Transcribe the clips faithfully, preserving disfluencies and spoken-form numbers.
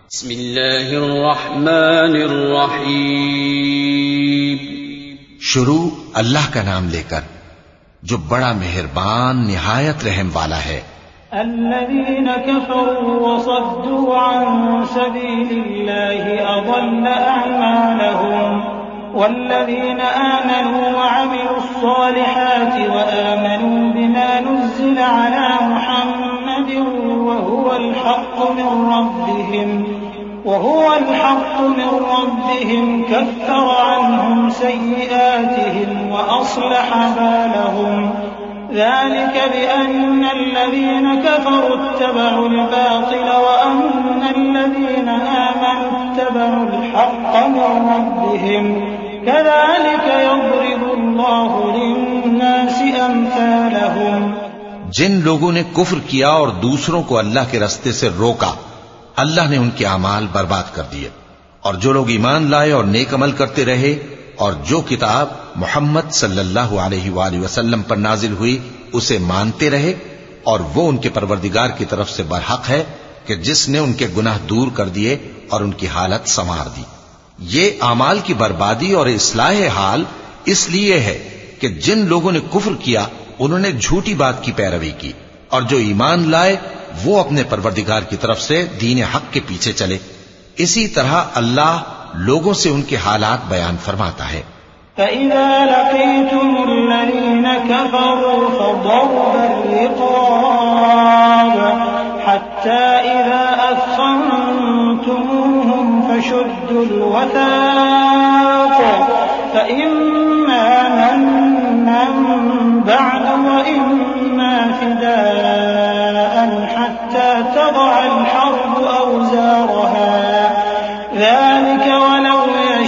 बिस्मिल्लाहिर्रहमानिर्रहीम। शुरू अल्लाह का नाम लेकर जो बड़ा मेहरबान निहायत रहम वाला है। अल्लज़ीन कफ़रू वसद्दू अन सबीलिल्लाहि अज़ल्ल अअमालहुम वल्लज़ीन आमनू वअमिलुस्सालिहाति वआमनू बिमा नुज़्ज़िला अला मुहम्मदिन वहुवल हक़्क़ु मिन रब्बिहिम वहुवल हक़्क़ु मिन रब्बिहिम कफ़्फ़र अन्हुम सय्यिआतिहिम वअस्लह बालहुम ذلك بأن الذين كفروا اتبعوا الباطل وأن الذين آمنوا اتبعوا الحق من ربهم كذلك يضرب الله للناس أمثالهم। जिन लोगों ने कुफ्र किया और दूसरों को अल्लाह के रास्ते से रोका, अल्लाह ने उनके अमाल बर्बाद कर दिए। और जो लोग ईमान लाए और नेक अमल करते रहे और जो किताब मोहम्मद सल्लल्लाहु अलैहि वसल्लम पर नाजिल हुई उसे मानते रहे, और वो उनके परवरदिगार की तरफ से बरहक है कि जिसने उनके गुनाह दूर कर दिए और उनकी हालत संवार दी। ये अमाल की बर्बादी और इस्लाह हाल इसलिए है कि जिन लोगों ने कुफ्र किया उन्होंने झूठी बात की पैरवी की, और जो ईमान लाए वो अपने परवरदिगार की तरफ से दीन हक के पीछे चले। इसी तरह अल्लाह लोगों से उनके हालात बयान फरमाता है। فإذا لقيتم الذين كفروا فضرب الرقاب حتى إذا أثخنتموهم فشدوا الوثاق فإما منا بعد وإما فداء حتى تضع الحرب أوزارها ذلك ولو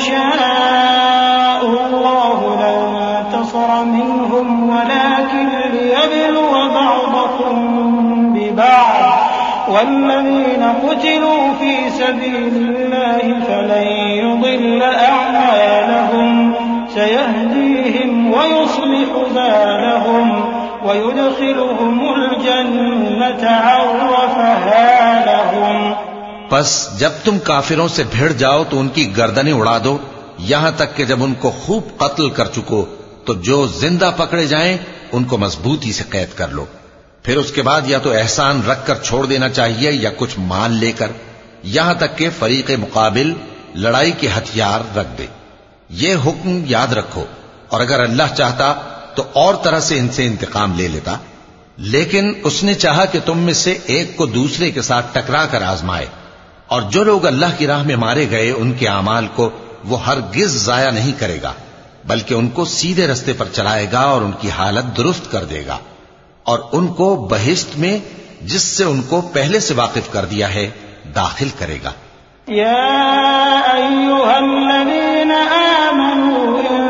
يشاء الله لانتصر منهم ولكن ليبلو بعضكم ببعض والذين قتلوا في سبيل الله فلن يضل أعمالهم سيهديهم ويصلح بالهم ويدخلهم الجنة عرفها لهم। बस जब तुम काफिरों से भिड़ जाओ तो उनकी गर्दनें उड़ा दो, यहां तक कि जब उनको खूब कत्ल कर चुको तो जो जिंदा पकड़े जाएं उनको मजबूती से कैद कर लो। फिर उसके बाद या तो एहसान रखकर छोड़ देना चाहिए या कुछ माल लेकर, यहां तक कि फरीक़े मुकाबिल लड़ाई के हथियार रख दे। ये हुक्म याद रखो, और अगर अल्लाह चाहता तो और तरह से इनसे इंतकाम ले लेता, लेकिन उसने चाहा कि तुम में से एक को दूसरे के साथ टकरा कर आजमाए। और जो लोग अल्लाह की राह में मारे गए उनके अमाल को वो हरगिज जाया नहीं करेगा, बल्कि उनको सीधे रास्ते पर चलाएगा और उनकी हालत दुरुस्त कर देगा, और उनको बहिश्त में जिससे उनको पहले से वाकिफ कर दिया है दाखिल करेगा। या अय्युहल्लज़ीन आमनू इन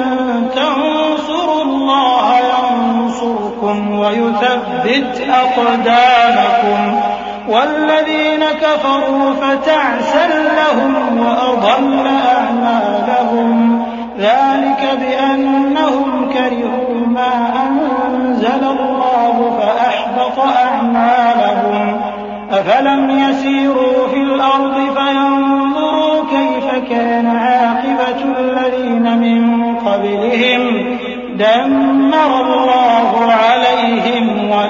तंसुरुल्लाह यंसुरकुम व युथब्बित अक़दामकुम वल्लज़ीन कफ़रू फ़तअसन लहुम व अضل अअमालहुम ذلك بأنهم كرهوا ما أنزل الله فأحبط أعمالهم أفلم يسيروا في الأرض فينظروا كيف كان عاقبة الذين من قبلهم دمر الله عليهم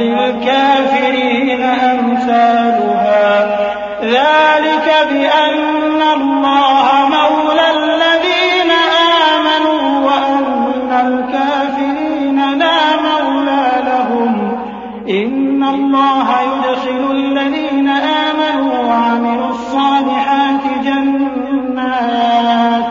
وللكافرين أمثالها ذلك بأن الله مولى الذين آمنوا وأن الكافرين لا مولى لهم إن الله يدخل الذين آمنوا وعملوا الصالحات جنات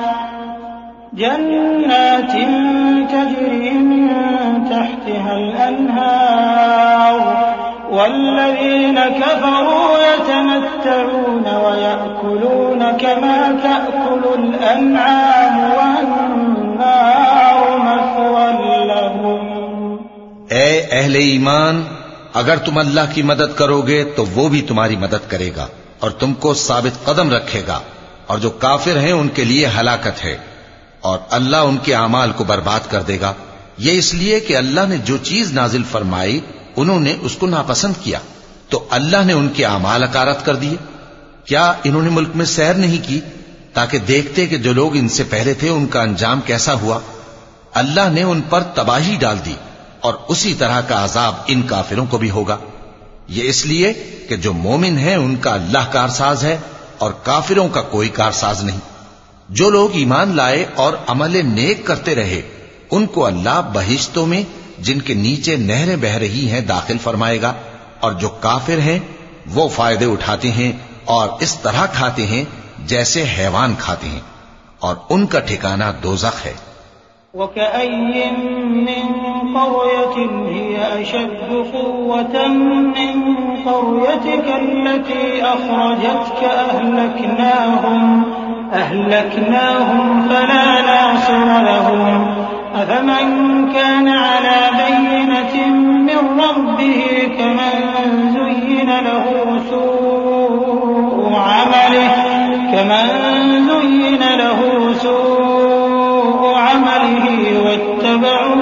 جنات تجري من تحتها الأنهار والذين كفروا يتمتعون ويأكلون كما تأكل الأنعام والنار مثوى لهم। ऐ अहले ईमान, अगर तुम अल्लाह की मदद करोगे तो वो भी तुम्हारी मदद करेगा और तुमको साबित कदम रखेगा, और जो काफिर हैं उनके लिए हलाकत है, और अल्लाह उनके अमाल को बर्बाद कर देगा। ये इसलिए कि अल्लाह ने जो चीज नाजिल फरमाई उन्होंने उसको नापसंद किया, तो अल्लाह ने उनके अमाल अकारत कर दिए। क्या इन्होंने मुल्क में सैर नहीं की ताकि देखते कि जो लोग इनसे पहले थे उनका अंजाम कैसा हुआ? अल्लाह ने उन पर तबाही डाल दी और उसी तरह का अजाब इन काफिरों को भी होगा। ये इसलिए कि जो मोमिन है उनका अल्लाह कारसाज है और काफिरों का कोई कारसाज नहीं। जो लोग ईमान लाए और अमल नेक करते रहे उनको अल्लाह बहिश्तों में जिनके नीचे नहरें बह रही हैं दाखिल फरमाएगा, और जो काफिर हैं वो फायदे उठाते हैं और इस तरह खाते हैं जैसे हैवान खाते हैं, और उनका ठिकाना दोज़ख है। वकअय्यिन मिन क़र्यतिन हिय अशद्दु क़ुव्वतन मिन क़र्यतिका अल्लती अख़रजतका अहलकनाहुम अहलकनाहुम फला नासिर लहुम अफ़मन कान अला बय्यिनतिन मिन रब्बिही कमन ज़ुय्यिन लहू सूअु अमलिही कमन ज़ुय्यिन लहू सूअु अमलिही वत्तबअू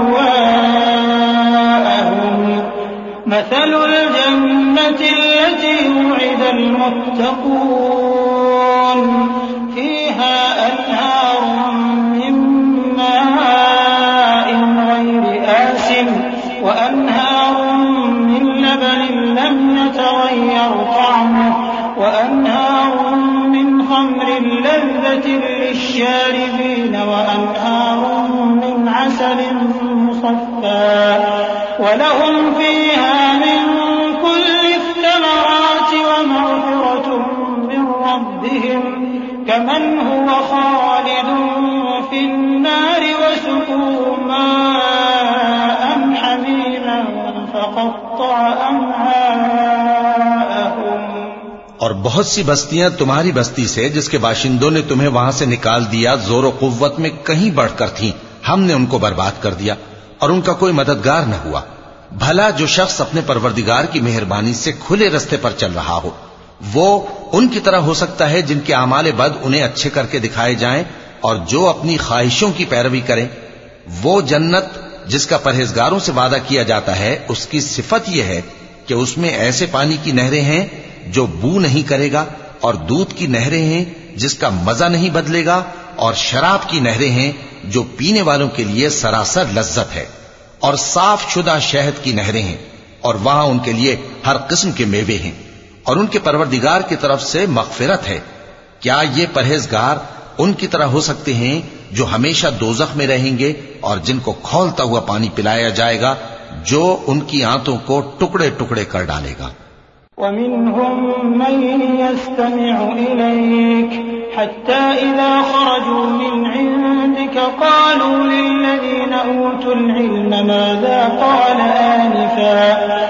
अहवाअहुम मसलुल जन्नति अल्लती वु'िदल मुत्तक़ून फ़ीहा अन्हारुम मिन माइन ग़ैरि आसिन वअन्हारुम मिन लबनिन लम यतग़य्यर طعمه وأنهار من خمر لذة للشاربين وأنهار من عسل مصفى ولهم فيها من كل الثمرات ومغفرة من ربهم كمن هو خالد في النار وسقوا ماء حميما فقطع أمعاءهم। और बहुत सी बस्तियां तुम्हारी बस्ती से जिसके बाशिंदों ने तुम्हें वहां से निकाल दिया जोर और कुव्वत में कहीं बढ़कर थीं, हमने उनको बर्बाद कर दिया और उनका कोई मददगार न हुआ। भला जो शख्स अपने परवरदिगार की मेहरबानी से खुले रास्ते पर चल रहा हो वो उनकी तरह हो सकता है जिनके आमाले बद उन्हें अच्छे करके दिखाए जाएं, और जो अपनी ख्वाहिशों की पैरवी करें। वो जन्नत जिसका परहेजगारों से वादा किया जाता है उसकी सिफत यह है कि उसमें ऐसे पानी की नहरें हैं जो बू नहीं करेगा, और दूध की नहरें हैं जिसका मजा नहीं बदलेगा, और शराब की नहरें हैं जो पीने वालों के लिए सरासर लज्जत है, और साफ शुदा शहद की नहरें हैं, और वहां उनके लिए हर किस्म के मेवे हैं, और उनके परवरदिगार की तरफ से मग़फ़िरत है। क्या ये परहेजगार उनकी तरह हो सकते हैं जो हमेशा दोज़ख में रहेंगे और जिनको खौलता हुआ पानी पिलाया जाएगा जो उनकी आंतों को टुकड़े टुकड़े कर डालेगा। ومنهم من يستمع إليك حتى إذا خرجوا من عندك قالوا للذين أوتوا العلم ماذا قال آنفا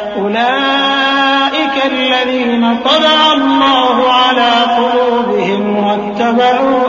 أولئك الذين طبع الله على قلوبهم واتبعوا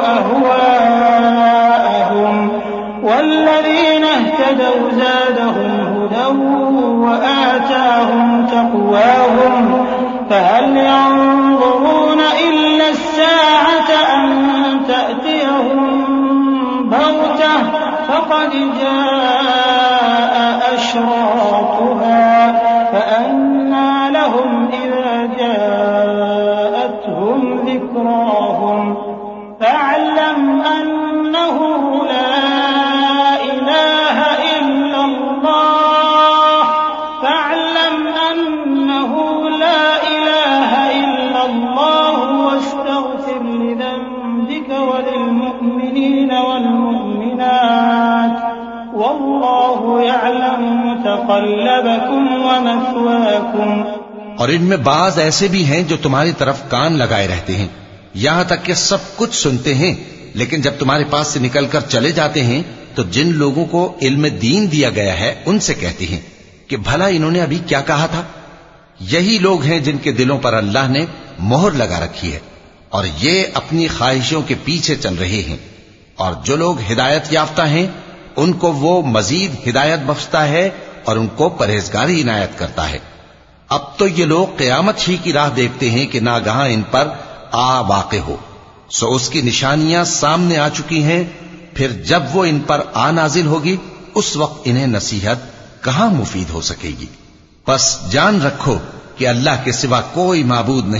أهواءهم والذين اهتدوا زادهم هدى وآتاهم تقواهم فهل ينظرون إلا الساعة أن تأتيهم بغتة فقد جاء أشراطها فأنى لهم إذا جاءتهم ذكراهم فاعلم أنه لا إله إلا الله فاعلم أنه لا إله إلا الله واستغفر لذنبك وللمؤمنين والمؤمنات والله يعلم متقلبكم ومثواكم। और इनमें बाज ऐसे भी हैं जो तुम्हारी तरफ कान लगाए रहते हैं, यहां तक कि सब कुछ सुनते हैं, लेकिन जब तुम्हारे पास से निकलकर चले जाते हैं तो जिन लोगों को इल्म दीन दिया गया है उनसे कहते हैं कि भला इन्होंने अभी क्या कहा था। यही लोग हैं जिनके दिलों पर अल्लाह ने मोहर लगा रखी है और ये अपनी ख्वाहिशों के पीछे चल रहे हैं। और जो लोग हिदायत याफ्ता हैं उनको वो मजीद हिदायत बख्शता है और उनको परहेजगारी इनायत करता है। अब तो ये लोग क़यामत ही की राह देखते हैं कि नागहां इन पर आ वाक़े हो, सो उसकी निशानियां सामने आ चुकी हैं। फिर जब वो इन पर आ नाजिल होगी उस वक्त इन्हें नसीहत कहां मुफीद हो सकेगी। बस जान रखो कि अल्लाह के सिवा कोई माबूद नहीं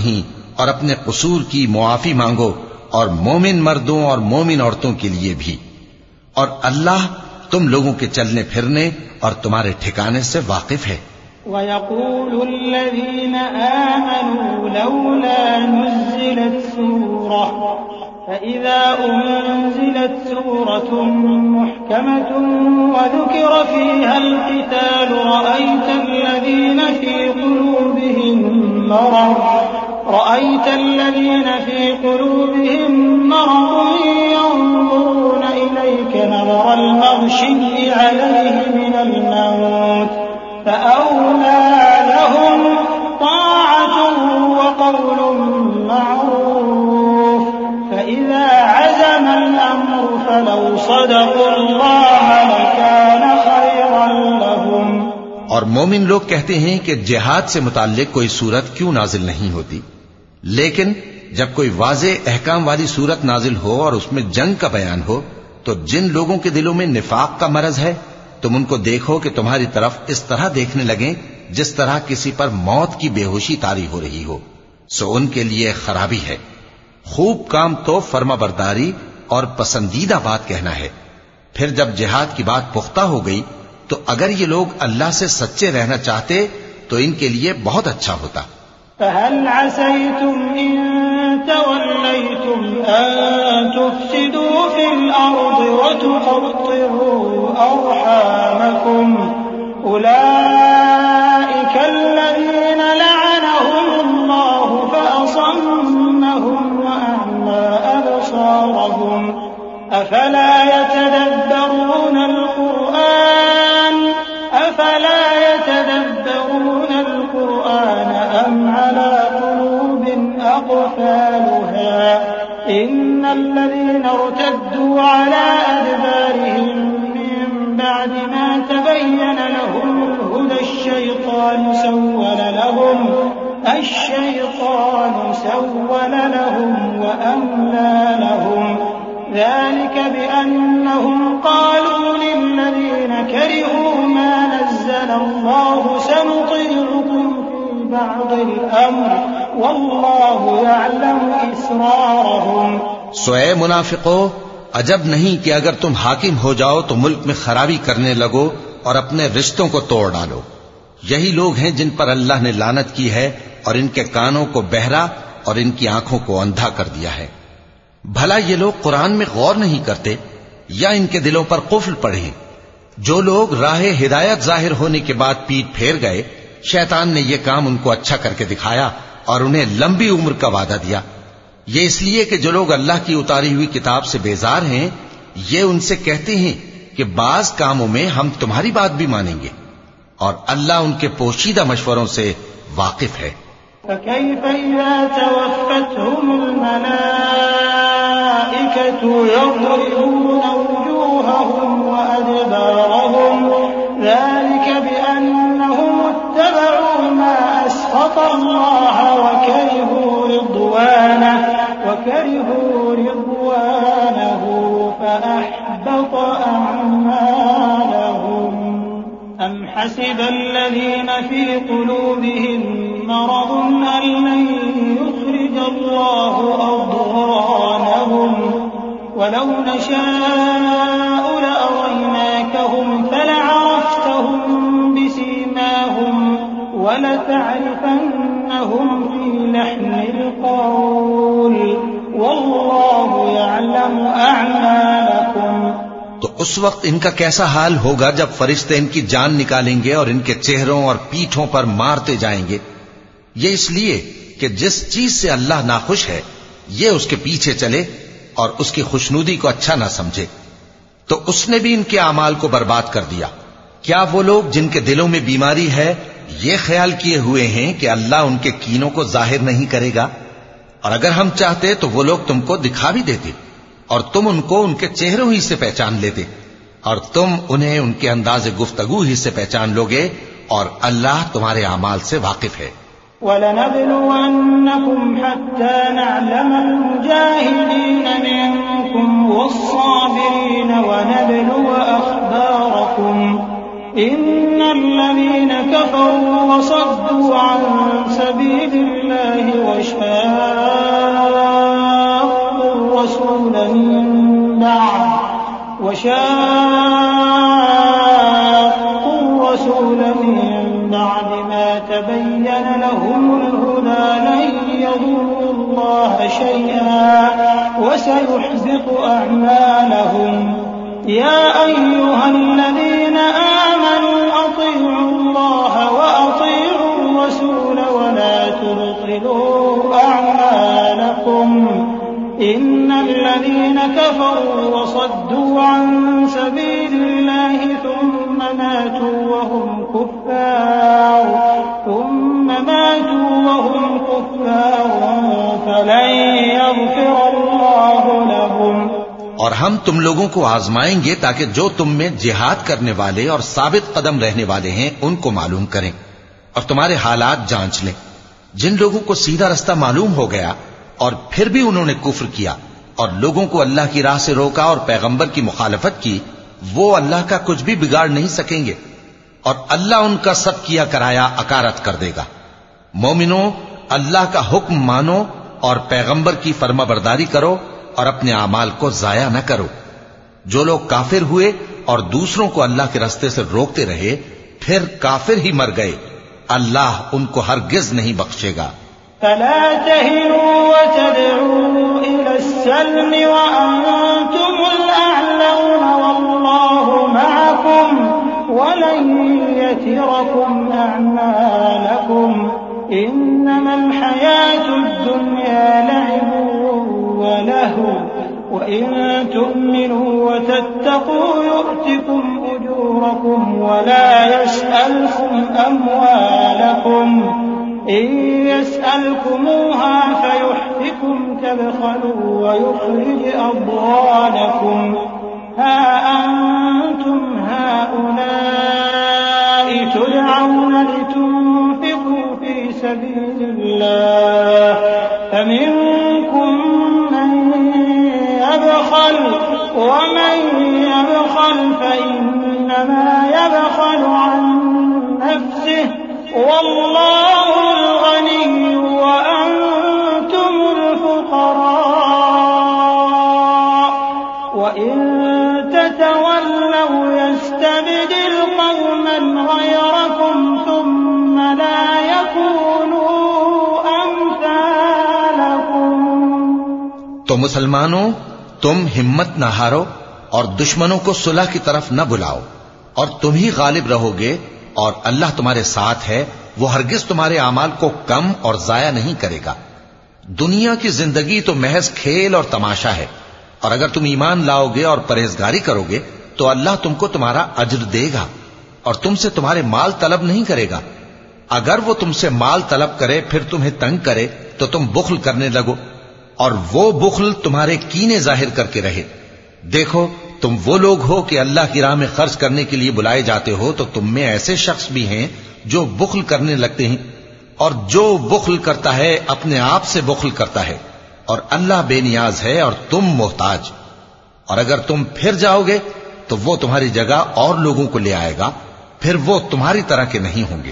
और अपने कसूर की मुआफी मांगो, और मोमिन मर्दों और मोमिन औरतों के लिए भी। और अल्लाह तुम लोगों के चलने फिरने और तुम्हारे ठिकाने से वाकिफ है। वयक़ूलुल्लज़ीन आमनू लौला नुज़्ज़िलत सूरह फ़इज़ा उन्ज़िलत सूरतुन मुहकमतुन वज़ुकिर फ़ीहल क़िताल रअयतल्लज़ीन फ़ी क़ुलूबिहिम मरद रअयतल्लज़ीन फ़ी क़ुलूबिहिम मरद यंज़ुरून इलैक नज़रल मग़शिय्यि अलैहि मिनल मौत फ़अौलै लहुम ताअतुन व क़ौलुन मअरूफ़ फ़इज़ा अज़मल अम्रु फ़लौ सदक़ुल्लाह लकान ख़ैरन लहुम। और मोमिन लोग कहते हैं कि जिहाद से मुताल्लिक कोई सूरत क्यों नाजिल नहीं होती, लेकिन जब कोई वाज़े अहकाम वाली सूरत नाजिल हो और उसमें जंग का बयान हो, तो जिन लोगों के दिलों में निफाक का मरज है, तुम उनको देखो कि तुम्हारी तरफ इस तरह देखने लगें जिस तरह किसी पर मौत की बेहोशी तारी हो रही हो, सो उनके लिए खराबी है। खूब काम तो फर्माबरदारी और पसंदीदा बात कहना है। फिर जब जिहाद की बात पुख्ता हो गई, तो अगर ये लोग अल्लाह से सच्चे रहना चाहते तो इनके लिए बहुत अच्छा होता। फ़हल असैतुम इन तवल्लैतुम अन तुफ़सिदू फ़िल अर्ज़ि व तुक़त्तिऊ अर्हामकुम उलाइका अल्लज़ीना लअनहुमुल्लाहु फ़असम्महुम व अअमा अबसारहुम अफ़ला यतदब्बरूनल क़ुरआन अफ़ला यतदब्बरूनल क़ुरआन अम अला क़ुलूबिन अक़फ़ालुहा इन्नल लज़ीना इर्तद्दू अला अदबारिहिम मिन बअदि मा तबय्यन लहुमुल हुदा अश्शैतानु सव्वल लहुम अश्शैतानु सव्वल लहुम व अम्ला लहुम ذلك بأنهم قالوا للذين كرهوا ما نزل الله سنطيعكم في بعض الأمر والله يعلم إسرارهم। सोए मुनाफिको, अजब नहीं कि अगर तुम हाकिम हो जाओ तो मुल्क में खराबी करने लगो और अपने रिश्तों को तोड़ डालो। यही लोग हैं जिन पर अल्लाह ने लानत की है और इनके कानों को बहरा और इनकी आंखों को अंधा कर दिया है। भला ये लोग कुरान में गौर नहीं करते या इनके दिलों पर कुफ्र पड़े? जो लोग राह हिदायत जाहिर होने के बाद पीठ फेर गए, शैतान ने यह काम उनको अच्छा करके दिखाया और उन्हें लंबी उम्र का वादा दिया। ये इसलिए कि जो लोग अल्लाह की उतारी हुई किताब से बेजार हैं, ये उनसे कहते हैं कि बाज कामों में हम तुम्हारी बात भी मानेंगे, और अल्लाह उनके पोशीदा मशवरों से वाकिफ है। फ़कैफ़ इज़ा तवफ़्फ़तहुमुल मलाइकतु यज़रिबूना वुजूहहुम व अदबारहुम ज़ालिका बिअन्नहुम इत्तबअू मा अस्ख़ता अल्लाह व करिहू रिضवानहु व करिहू रिضवानहु फ़अहबत अअमालहुम। अम हसिब الذين في قلوبهم مرض أن لن يخرج الله أضغانهم ولو نشاء لأريناكهم فلعرفتهم بسيماهم ولتعرفنهم في لحن القول والله يعلم أعمالكم। तो उस वक्त इनका कैसा हाल होगा जब फरिश्ते इनकी जान निकालेंगे और इनके चेहरों और पीठों पर मारते जाएंगे। ये इसलिए कि जिस चीज से अल्लाह नाखुश है, ये उसके पीछे चले और उसकी खुशनुदी को अच्छा ना समझे, तो उसने भी इनके अमाल को बर्बाद कर दिया। क्या वो लोग जिनके दिलों में बीमारी है, ये ख्याल किए हुए हैं कि अल्लाह उनके कीनों को जाहिर नहीं करेगा? और अगर हम चाहते तो वो लोग तुमको दिखा भी देते और तुम उनको उनके चेहरों ही से पहचान लेते, और तुम उन्हें उनके अंदाज़े गुफ्तगू ही से पहचान लोगे, और अल्लाह तुम्हारे अमाल से वाकिफ है। वलनब्लुवन्नकुम हत्ता नअलमल मुजाहिदीन मिनकुम वस्साबिरीन वनब्लुव अखबारकुम इन्नल्लज़ीना कफरू वसद्दू अन सबीलिल्लाहि الله وشاقوا الرسول من بعد وشاقوا الرسول من بعد ما تبين لهم الهدى لن يضروا الله شيئا وسيحبط أعمالهم يا أيها الذين آمنوا أطيعوا الله وأطيعوا الرسول ولا تبطلوا أعمالكم إن الذين كفروا وصدوا عن سبيل الله ثم ماتوا وهم كفار ثم ماتوا وهم كفار فلن يغفر الله لهم। और हम तुम लोगों को आजमाएंगे ताकि जो तुम में जिहाद करने वाले और साबित कदम रहने वाले हैं उनको मालूम करें और तुम्हारे हालात जांच लें। जिन लोगों को सीधा रास्ता मालूम हो गया और फिर भी उन्होंने कुफ्र किया और लोगों को अल्लाह की राह से रोका और पैगंबर की मुखालफत की, वो अल्लाह का कुछ भी बिगाड़ नहीं सकेंगे और अल्लाह उनका सब किया कराया अकारत कर देगा। मोमिनो, अल्लाह का हुक्म मानो और पैगंबर की फर्माबरदारी करो और अपने आमाल को जाया न करो। जो लोग काफिर हुए और दूसरों को अल्लाह के रास्ते से रोकते रहे फिर काफिर ही मर गए, अल्लाह उनको हरगिज नहीं बख्शेगा। फला तहिनू वतदऊ इलस्सल्म वअंतुमुल अअलौन वल्लाहु मअकुम वलन यतिरकुम अअमालकुम इन्नमल हयातुद दुन्या लअबुन वलहु वइन तु'मिनू वतत्तकू यु'तिकुम उजूरकुम वला यस्अलकुम अमवालकुम إن يسألكموها فيحفكم تبخلوا ويخرج أضغانكم ها أنتم هؤلاء تدعون لتنفقوا في سبيل الله فمنكم من يبخل ومن يبخل فإنما يبخل عن نفسه والله الغني وأنتم الفقراء وإن تتولوا يستبدل قوما غيركم ثم لا يكونوا أمثالكم। तो मुसलमानों, तुम हिम्मत न हारो और दुश्मनों को सुलह की तरफ न बुलाओ और तुम ही गालिब रहोगे और अल्लाह तुम्हारे साथ है, वो हरगिज तुम्हारे आमाल को कम और जाया नहीं करेगा। दुनिया की जिंदगी तो महज खेल और तमाशा है और अगर तुम ईमान लाओगे और परहेजगारी करोगे तो अल्लाह तुमको तुम्हारा अज्र देगा और तुमसे तुम्हारे माल तलब नहीं करेगा। अगर वो तुमसे माल तलब करे फिर तुम्हें तंग करे तो तुम बुख्ल करने लगो और वो बुख्ल तुम्हारे कीने जाहिर करके रहे। देखो, तुम वो लोग हो कि अल्लाह की राह में खर्च करने के लिए बुलाए जाते हो, तो तुम में ऐसे शख्स भी हैं जो बुख्ल करने लगते हैं और जो बुख्ल करता है अपने आप से बुख्ल करता है और अल्लाह बेनियाज है और तुम मोहताज। और अगर तुम फिर जाओगे तो वो तुम्हारी जगह और लोगों को ले आएगा, फिर वो तुम्हारी तरह के नहीं होंगे।